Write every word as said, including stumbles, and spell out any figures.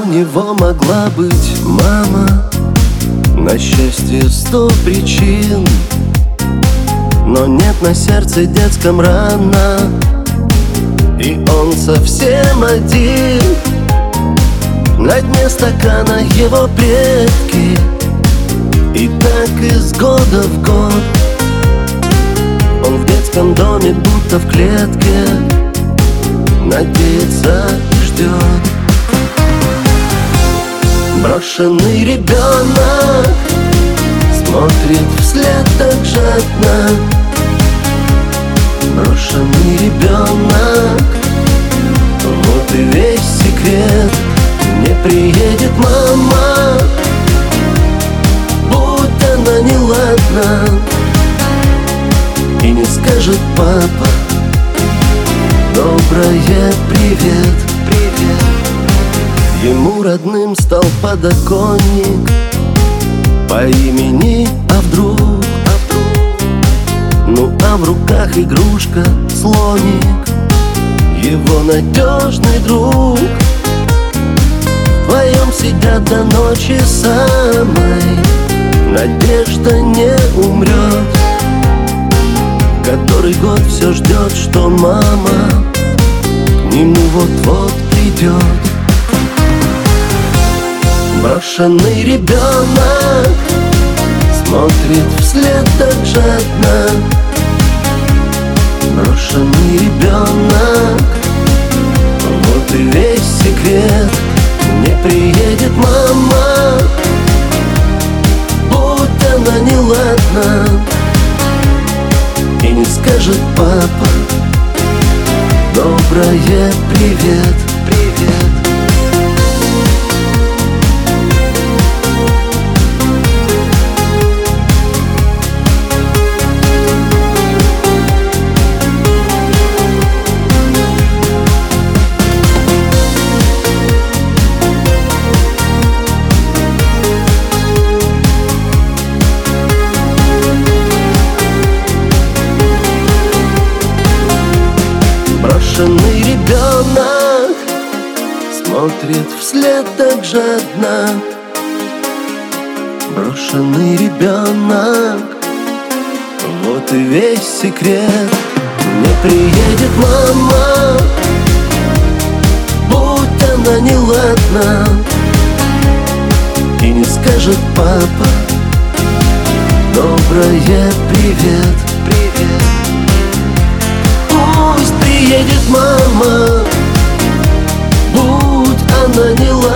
него могла быть мама. На счастье сто причин, но нет на сердце детском рана. И он совсем один. На дне стакана его предки. И так из года в год он в детском доме, будто в клетке, надеется и ждет. Брошенный ребенок смотрит вслед так жадно. Брошенный ребенок, вот и весь секрет. Не приедет мама, будто она неладна, и не скажет папа доброе привет, привет. Ему родным стал подоконник по имени А вдруг, а вдруг. Ну а в руках игрушка слоник, его надежный друг. Вдвоем сидят до ночи самой, надежда не умрет. Который год все ждет, что мама к нему вот-вот придет. Брошенный ребенок смотрит вслед так жадно. Брошенный ребенок, вот и весь секрет. Не приедет мама, будто она неладна, и не скажет папа доброе привет, привет. Брошенный ребенок смотрит вслед так жадно. Брошенный ребенок, вот и весь секрет. Не приедет мама, будто она неладна, и не скажет папа доброе привет, привет. Пусть приедет мама, будь она неладна,